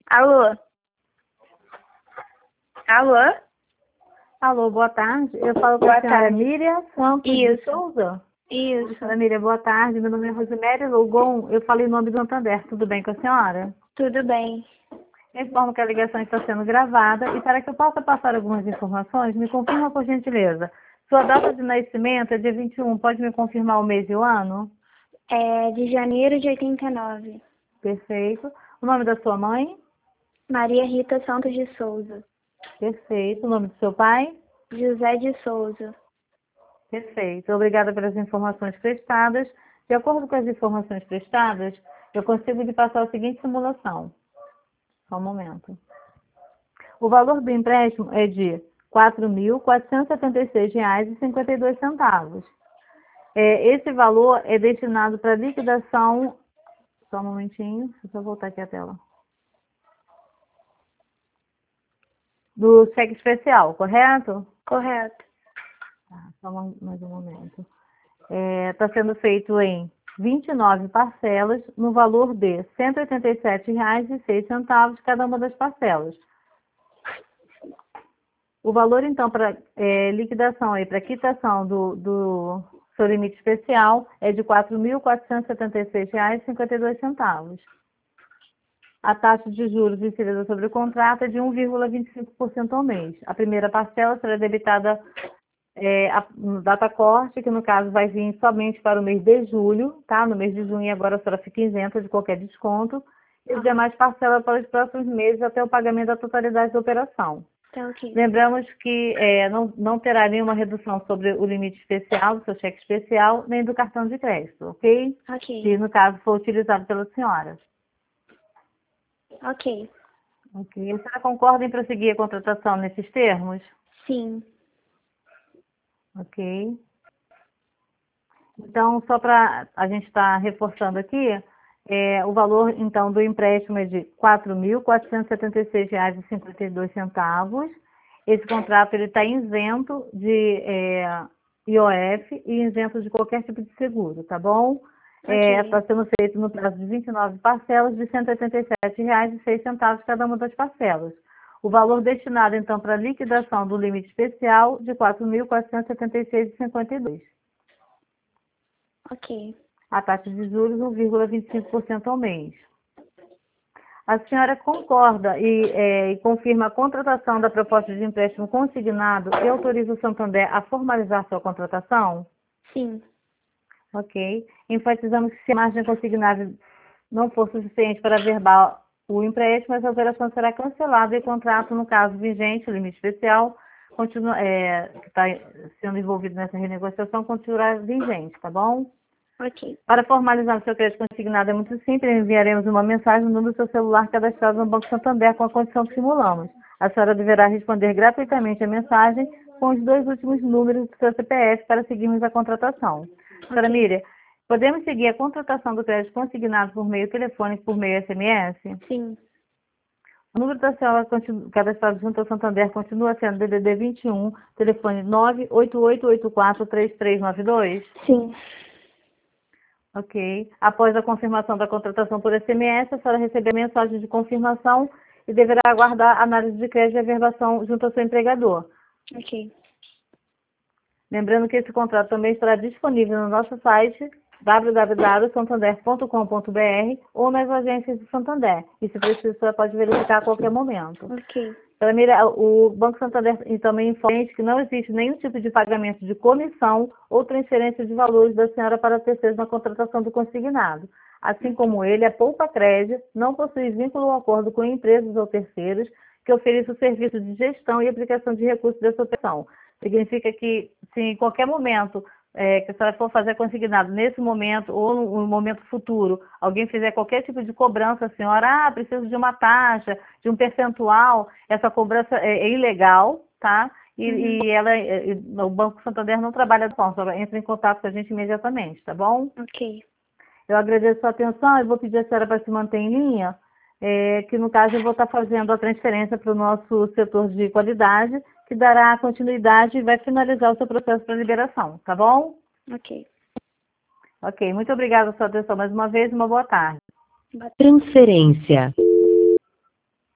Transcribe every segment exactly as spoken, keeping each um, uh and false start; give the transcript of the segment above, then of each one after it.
Alô? Alô? Alô, boa tarde. Eu falo com Boa a senhora tarde. Miriam Santos de Isso. Souza. Isso. Senhora Miriam, boa tarde. Meu nome é Rosemary Logon. Eu falo em nome do Santander. Tudo bem com a senhora? Tudo bem. Eu informo que a ligação está sendo gravada e para que eu possa passar algumas informações, me confirma por gentileza. Sua data de nascimento é dia vinte e um. Pode me confirmar o mês e o ano? É de janeiro de oitenta e nove. Perfeito. O nome da sua mãe? Maria Rita Santos de Souza. Perfeito. O nome do seu pai? José de Souza. Perfeito. Obrigada pelas informações prestadas. De acordo com as informações prestadas, eu consigo lhe passar a seguinte simulação. Só um momento. O valor do empréstimo é de quatro mil quatrocentos e setenta e seis reais e cinquenta e dois centavos. É, esse valor é destinado para liquidação... Só um momentinho, deixa eu voltar aqui a tela. Do cheque especial, correto? Correto. Tá, só um- mais um momento. Está sendo feito em vinte e nove parcelas, no valor de cento e oitenta e sete reais e seis centavos cada uma das parcelas. O valor, então, para é, liquidação e para quitação do, do seu limite especial é de quatro mil quatrocentos e setenta e seis reais e cinquenta e dois centavos. A taxa de juros incidida sobre o contrato é de um vírgula vinte e cinco por cento ao mês. A primeira parcela será debitada É, a no data corte, que no caso vai vir somente para o mês de julho, tá? No mês de junho agora a senhora fica isenta de qualquer desconto. E os demais parcelas para os próximos meses até o pagamento da totalidade da operação. Tá ok. Lembramos que é, não, não terá nenhuma redução sobre o limite especial, do seu cheque especial, nem do cartão de crédito, ok? Ok. Se no caso for utilizado pela senhora. Ok. Ok. A senhora concorda em prosseguir a contratação nesses termos? Sim. Ok. Então, só para a gente estar reforçando aqui, é, o valor, então, do empréstimo é de quatro mil quatrocentos e setenta e seis reais e cinquenta e dois centavos. Esse contrato está isento de é, I O F e isento de qualquer tipo de seguro, tá bom? Está Ok. sendo feito no prazo de vinte e nove parcelas de cento e oitenta e sete reais e seis centavos cada uma das parcelas. O valor destinado, então, para a liquidação do limite especial de quatro mil quatrocentos e setenta e seis reais e cinquenta e dois centavos. Ok. A taxa de juros um vírgula vinte e cinco por cento ao mês. A senhora concorda e, é, e confirma a contratação da proposta de empréstimo consignado e autoriza o Santander a formalizar sua contratação? Sim. Ok. Enfatizamos que se a margem consignada não for suficiente para averbar o empréstimo, essa operação será cancelada e o contrato, no caso vigente, o limite especial, continua, é, que está sendo envolvido nessa renegociação, continuará vigente, tá bom? Ok. Para formalizar o seu crédito consignado é muito simples, enviaremos uma mensagem no número do seu celular cadastrado no Banco Santander com a condição que simulamos. A senhora deverá responder gratuitamente a mensagem com os dois últimos números do seu C P F para seguirmos a contratação. Senhora Ok. Miriam, podemos seguir a contratação do crédito consignado por meio telefônico, por meio S M S? Sim. O número da senhora continu- cadastrado junto ao Santander continua sendo D D D vinte e um, telefone nove oito oito oito quatro três três nove dois? Sim. Ok. Após a confirmação da contratação por S M S, a senhora receber a mensagem de confirmação e deverá aguardar a análise de crédito e averbação junto ao seu empregador. Ok. Lembrando que esse contrato também estará disponível no nosso site w w w ponto santander ponto com ponto b r ou nas agências de Santander. E se precisar, a senhora pode verificar a qualquer momento. Ok. Para mira, o Banco Santander também informa que não existe nenhum tipo de pagamento de comissão ou transferência de valores da senhora para terceiros na contratação do consignado. Assim como ele, a Poupa Crédito não possui vínculo ou acordo com empresas ou terceiros que ofereçam o serviço de gestão e aplicação de recursos dessa operação. Significa que, se em qualquer momento é, que a senhora for fazer consignado nesse momento ou no, no momento futuro, alguém fizer qualquer tipo de cobrança, a senhora, ah, preciso de uma taxa, de um percentual, essa cobrança é, é ilegal, tá? E, Uhum. e ela, e, o Banco Santander não trabalha de forma, só entra em contato com a gente imediatamente, tá bom? Ok. Eu agradeço a sua atenção e vou pedir a senhora para se manter em linha, é, que no caso eu vou estar fazendo a transferência para o nosso setor de qualidade, que dará continuidade e vai finalizar o seu processo para liberação, tá bom? Ok. Ok, muito obrigada pela sua atenção mais uma vez e uma boa tarde. Boa Transferência.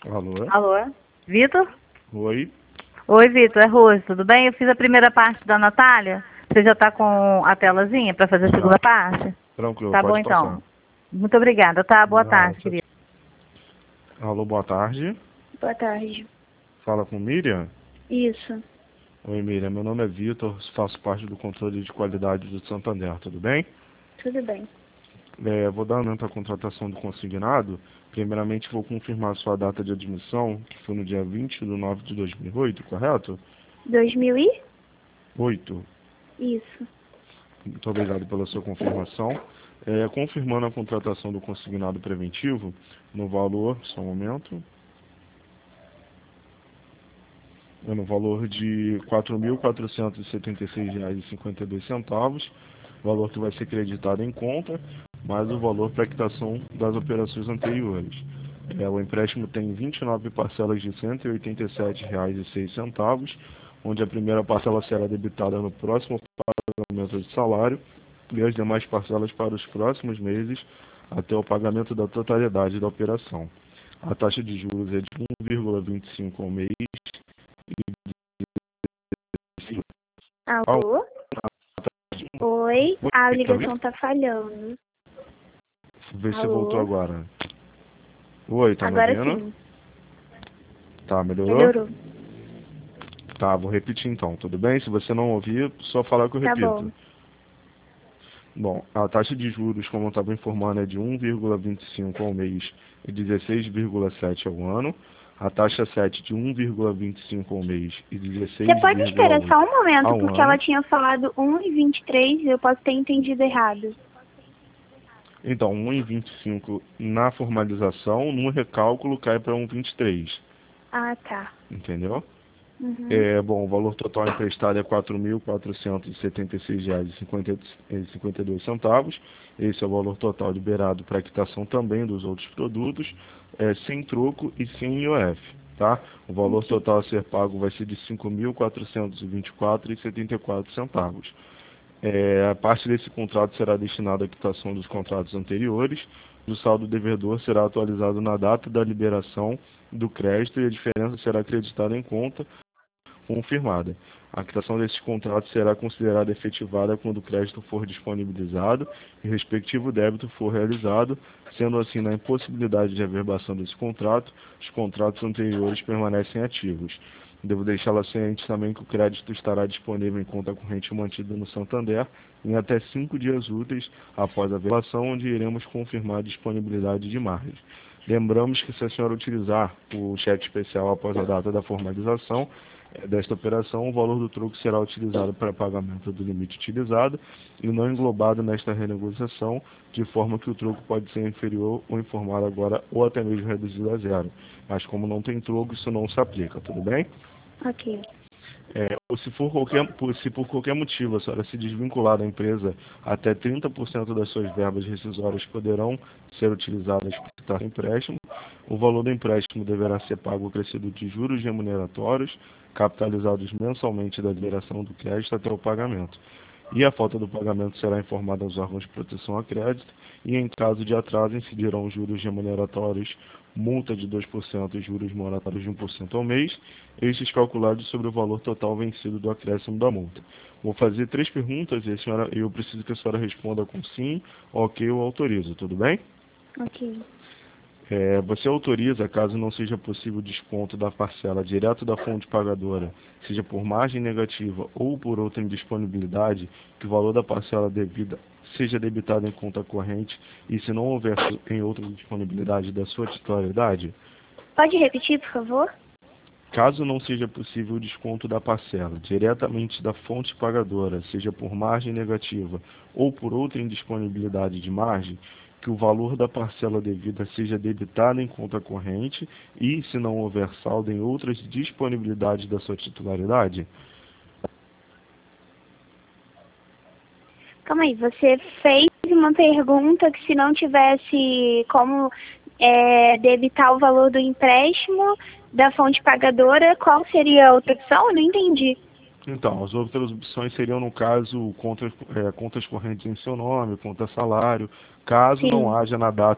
Alô? Alô? Vitor? Oi? Oi, Vitor, é Rose, tudo bem? Eu fiz a primeira parte da Natália. Você já está com a telazinha para fazer a segunda Já. parte? Tranquilo, Tá bom, pode então. passar. Muito obrigada, tá? Boa Ah, tarde, tchau, querida. tchau. Alô, boa tarde. Boa tarde. Fala com Miriam? Isso. Oi, Miriam. Meu nome é Vitor, faço parte do controle de qualidade do Santander, tudo bem? Tudo bem. É, vou dar andamento à contratação do consignado. Primeiramente, vou confirmar sua data de admissão, que foi no dia vinte de nove de dois mil e oito, correto? Dois mil e? oito. Isso. Muito obrigado pela sua confirmação. É, confirmando a contratação do consignado preventivo, no valor, só um momento, é no valor de quatro mil quatrocentos e setenta e seis reais e cinquenta e dois centavos, valor que vai ser creditado em conta, mais o valor para quitação das operações anteriores. É, o empréstimo tem vinte e nove parcelas de cento e oitenta e sete reais e seis centavos, onde a primeira parcela será debitada no próximo pagamento de salário e as demais parcelas para os próximos meses até o pagamento da totalidade da operação. A taxa de juros é de um vírgula vinte e cinco ao mês. Alô? Oi, a ligação tá falhando. Vê se Alô? voltou agora. Oi, tá me Agora ouvindo? sim. Tá, melhorou? Melhorou. Tá, vou repetir então, tudo bem? Se você não ouvir, só falar que eu Tá repito. bom. Bom, a taxa de juros, como eu estava informando, é de um vírgula vinte e cinco ao mês e dezesseis vírgula sete ao ano. A taxa sete de um vírgula vinte e cinco ao mês e Você pode esperar só dezesseis vírgula oito um momento, ao porque ano. ela tinha falado um e vinte e três e eu posso ter entendido errado. Então, um vírgula vinte e cinco na formalização, no recálculo cai para um vírgula vinte e três, Ah, tá. entendeu? Uhum. É, bom, o valor total emprestado é quatro mil quatrocentos e setenta e seis reais e cinquenta e dois centavos. Esse é o valor total liberado para quitação também dos outros produtos, é, sem troco e sem I O F. Tá? O valor Ok. total a ser pago vai ser de cinco mil quatrocentos e vinte e quatro reais e setenta e quatro centavos. É, a parte desse contrato será destinada à quitação dos contratos anteriores. O saldo devedor será atualizado na data da liberação do crédito e a diferença será acreditada em conta confirmada. A quitação desses contratos será considerada efetivada quando o crédito for disponibilizado e o respectivo débito for realizado, sendo assim, na impossibilidade de averbação desse contrato, os contratos anteriores permanecem ativos. Devo deixá-la ciente também que o crédito estará disponível em conta corrente mantida no Santander em até cinco dias úteis após a averbação, onde iremos confirmar a disponibilidade de margens. Lembramos que se a senhora utilizar o cheque especial após a data da formalização desta operação, o valor do troco será utilizado para pagamento do limite utilizado e não englobado nesta renegociação, de forma que o troco pode ser inferior ou informado agora ou até mesmo reduzido a zero. Mas como não tem troco, isso não se aplica, tudo bem? Ok. É, ou se, for qualquer, se por qualquer motivo a senhora se desvincular da empresa, até trinta por cento das suas verbas rescisórias poderão ser utilizadas para quitar o empréstimo. O valor do empréstimo deverá ser pago acrescido de juros remuneratórios, capitalizados mensalmente da liberação do crédito até o pagamento. E a falta do pagamento será informada aos órgãos de proteção a crédito e, em caso de atraso, incidirão juros remuneratórios, multa de dois por cento e juros moratórios de um por cento ao mês, estes calculados sobre o valor total vencido do acréscimo da multa. Vou fazer três perguntas e a senhora, eu preciso que a senhora responda com sim, ok ou autorizo, tudo bem? Ok. É, você autoriza, caso não seja possível o desconto da parcela direto da fonte pagadora, seja por margem negativa ou por outra indisponibilidade, que o valor da parcela devida seja debitado em conta corrente e se não houver em outra disponibilidade da sua titularidade? Pode repetir, por favor? Caso não seja possível o desconto da parcela diretamente da fonte pagadora, seja por margem negativa ou por outra indisponibilidade de margem, que o valor da parcela devida seja debitado em conta corrente e, se não houver saldo em outras disponibilidades da sua titularidade? Calma aí, você fez uma pergunta que se não tivesse como é, debitar o valor do empréstimo da fonte pagadora, qual seria a outra opção? Eu não entendi. Então, as outras opções seriam, no caso, contas, é, contas correntes em seu nome, conta salário, caso não Sim. haja na data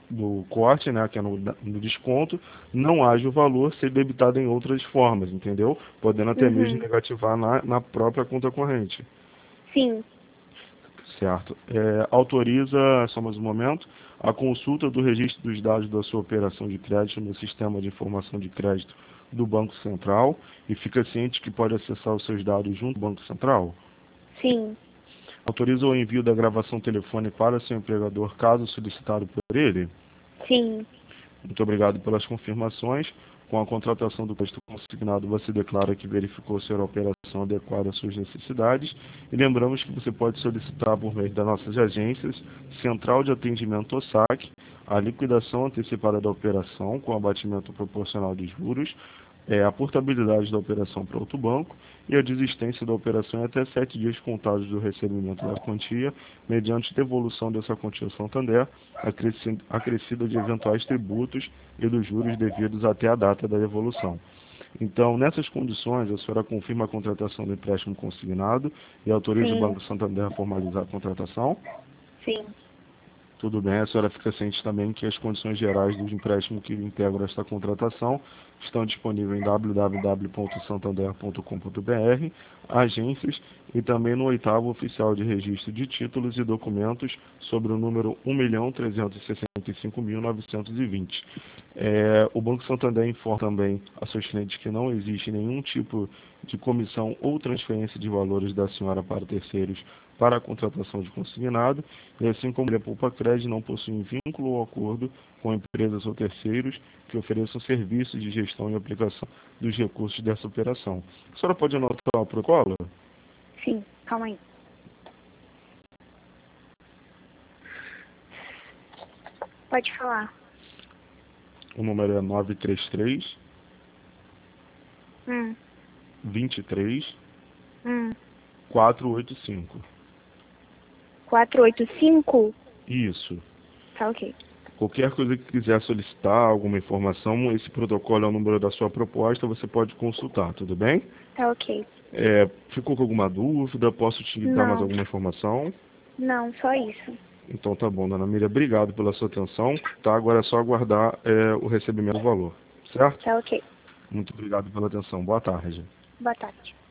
do corte, né, que é no, no desconto, não haja o valor ser debitado em outras formas, entendeu? Podendo até Uhum. mesmo negativar na, na própria conta corrente. Sim. Certo. É, autoriza, só mais um momento, a consulta do registro dos dados da sua operação de crédito no sistema de informação de crédito do Banco Central e fica ciente que pode acessar os seus dados junto ao Banco Central? Sim. Autoriza o envio da gravação telefônica para seu empregador, caso solicitado por ele? Sim. Muito obrigado pelas confirmações. Com a contratação do crédito consignado, você declara que verificou ser a operação adequada às suas necessidades. E lembramos que você pode solicitar por meio das nossas agências, Central de Atendimento ou S A C, a liquidação antecipada da operação com abatimento proporcional de juros, é, a portabilidade da operação para outro banco e a desistência da operação em até sete dias contados do recebimento da quantia, mediante devolução dessa quantia ao Santander, acresci- acrescida de eventuais tributos e dos juros devidos até a data da devolução. Então, nessas condições, a senhora confirma a contratação do empréstimo consignado e autoriza Sim. o Banco Santander a formalizar a contratação? Sim. Tudo bem, a senhora fica ciente também que as condições gerais do empréstimo que integram esta contratação estão disponíveis em w w w ponto santander ponto com ponto b r, agências e também no oitavo oficial de registro de títulos e documentos sobre o número um milhão trezentos e sessenta e cinco mil novecentos e vinte. É, o Banco Santander informa também a seus clientes que não existe nenhum tipo de comissão ou transferência de valores da senhora para terceiros para a contratação de consignado, e assim como a Poupa Crédito não possui vínculo ou acordo com empresas ou terceiros que ofereçam serviços de gestão e aplicação dos recursos dessa operação. A senhora pode anotar o protocolo? Sim. Calma aí. Pode falar. O número é nove três três, Hum. vinte e três, Hum. quatrocentos e oitenta e cinco. quatrocentos e oitenta e cinco? Isso. Tá ok. Qualquer coisa que quiser solicitar, alguma informação, esse protocolo é o número da sua proposta, você pode consultar, tudo bem? Tá ok. É, ficou com alguma dúvida? Posso te dar mais Não. alguma informação? Não, só isso. Então tá bom, dona Miriam, obrigado pela sua atenção. Tá, agora é só aguardar é, o recebimento do valor, certo? Tá ok. Muito obrigado pela atenção. Boa tarde. Boa tarde.